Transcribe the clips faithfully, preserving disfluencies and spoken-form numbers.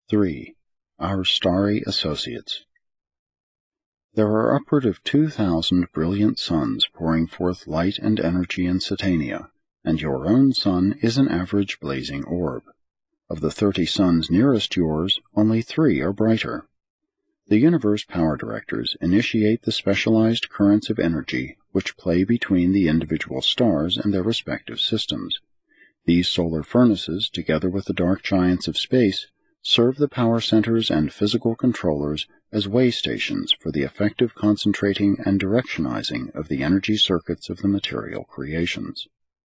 three. Our starry associates. There are upward of two thousand brilliant suns pouring forth light and energy in Satania, and your own sun is an average blazing orb. Of the thirty suns nearest yours, only three are brighter. The universe power directors initiate the specialized currents of energy which play between the individual stars and their respective systems. These solar furnaces, together with the dark giants of space, serve the power centers and physical controllers as way stations for the effective concentrating and directionizing of the energy circuits of the material creations.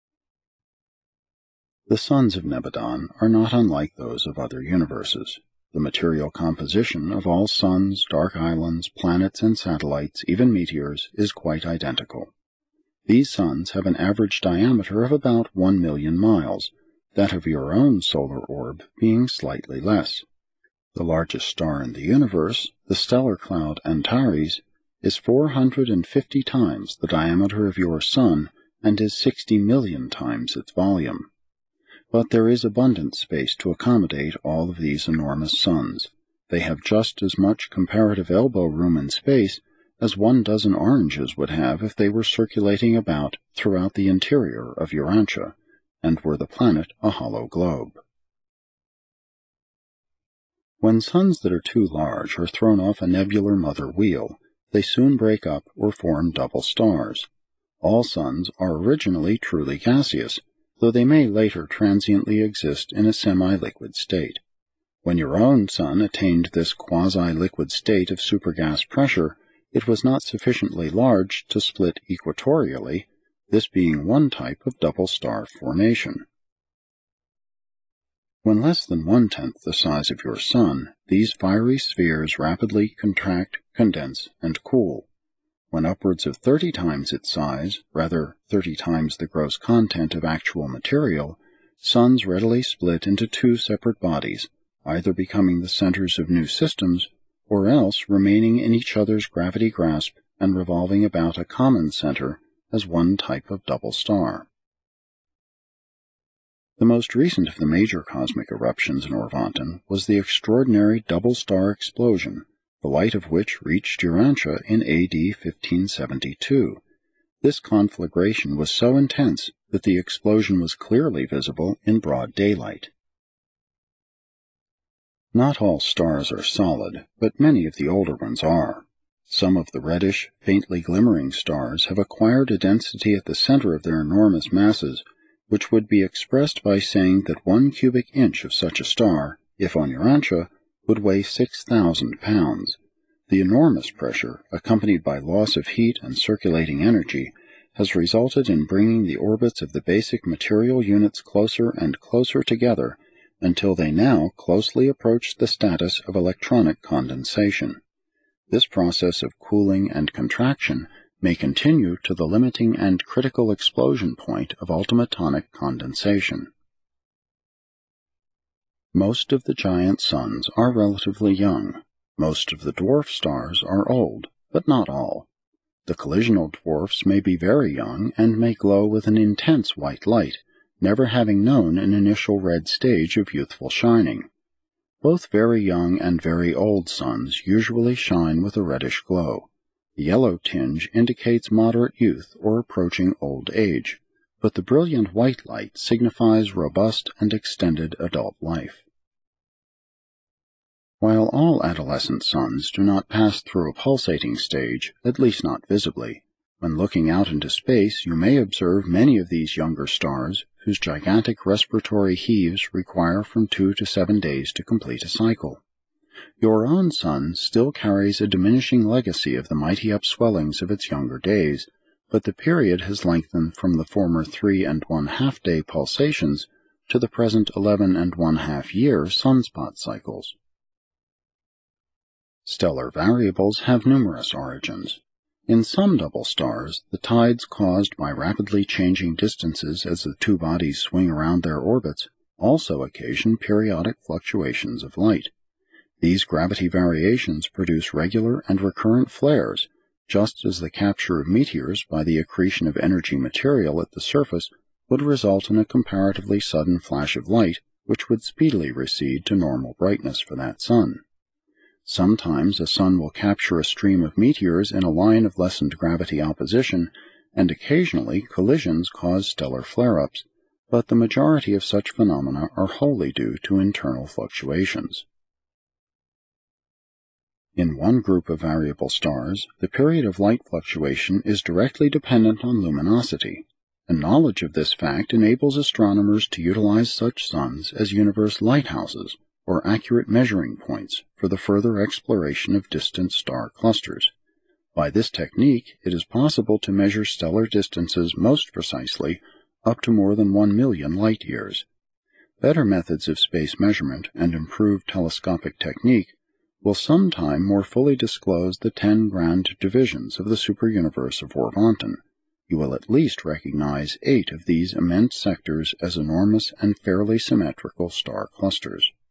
The suns of Nebadon are not unlike those of other universes. The material composition of all suns, dark islands, planets, and satellites, even meteors, is quite identical. These suns have an average diameter of about one million miles, that of your own solar orb being slightly less. The largest star in the universe, the stellar cloud Antares, is four hundred fifty times the diameter of your sun and is sixty million times its volume. But there is abundant space to accommodate all of these enormous suns. They have just as much comparative elbow room in space as one dozen oranges would have if they were circulating about throughout the interior of Urantia, and were the planet a hollow globe. When suns that are too large are thrown off a nebular mother wheel, they soon break up or form double stars. All suns are originally truly gaseous, though they may later transiently exist in a semi-liquid state. When your own sun attained this quasi-liquid state of supergas pressure, it was not sufficiently large to split equatorially, this being one type of double star formation. When less than one-tenth the size of your sun, these fiery spheres rapidly contract, condense, and cool. When upwards of thirty times its size, rather thirty times the gross content of actual material, suns readily split into two separate bodies, either becoming the centers of new systems, or else remaining in each other's gravity grasp and revolving about a common center as one type of double star. The most recent of the major cosmic eruptions in Orvonton was the extraordinary double star explosion, the light of which reached Urantia in A D fifteen seventy-two. This conflagration was so intense that the explosion was clearly visible in broad daylight. Not all stars are solid, but many of the older ones are. Some of the reddish, faintly glimmering stars have acquired a density at the center of their enormous masses, which would be expressed by saying that one cubic inch of such a star, if on Urantia, would weigh six thousand pounds. The enormous pressure, accompanied by loss of heat and circulating energy, has resulted in bringing the orbits of the basic material units closer and closer together until they now closely approach the status of electronic condensation. This process of cooling and contraction may continue to the limiting and critical explosion point of ultimatonic condensation. Most of the giant suns are relatively young. Most of the dwarf stars are old, but not all. The collisional dwarfs may be very young and may glow with an intense white light, never having known an initial red stage of youthful shining. Both very young and very old suns usually shine with a reddish glow. The yellow tinge indicates moderate youth or approaching old age, but the brilliant white light signifies robust and extended adult life. While all adolescent suns do not pass through a pulsating stage, at least not visibly, when looking out into space you may observe many of these younger stars whose gigantic respiratory heaves require from two to seven days to complete a cycle. Your own sun still carries a diminishing legacy of the mighty upswellings of its younger days, but the period has lengthened from the former three and one-half day pulsations to the present eleven and one-half year sunspot cycles. Stellar variables have numerous origins. In some double stars, the tides caused by rapidly changing distances as the two bodies swing around their orbits also occasion periodic fluctuations of light. These gravity variations produce regular and recurrent flares, just as the capture of meteors by the accretion of energy material at the surface would result in a comparatively sudden flash of light which would speedily recede to normal brightness for that sun. Sometimes a sun will capture a stream of meteors in a line of lessened gravity opposition, and occasionally collisions cause stellar flare-ups, but the majority of such phenomena are wholly due to internal fluctuations. In one group of variable stars, the period of light fluctuation is directly dependent on luminosity, and knowledge of this fact enables astronomers to utilize such suns as universe lighthouses, or accurate measuring points for the further exploration of distant star clusters. By this technique, it is possible to measure stellar distances most precisely up to more than one million light-years. Better methods of space measurement and improved telescopic technique will sometime more fully disclose the ten grand divisions of the superuniverse of Orvonton. You will at least recognize eight of these immense sectors as enormous and fairly symmetrical star clusters.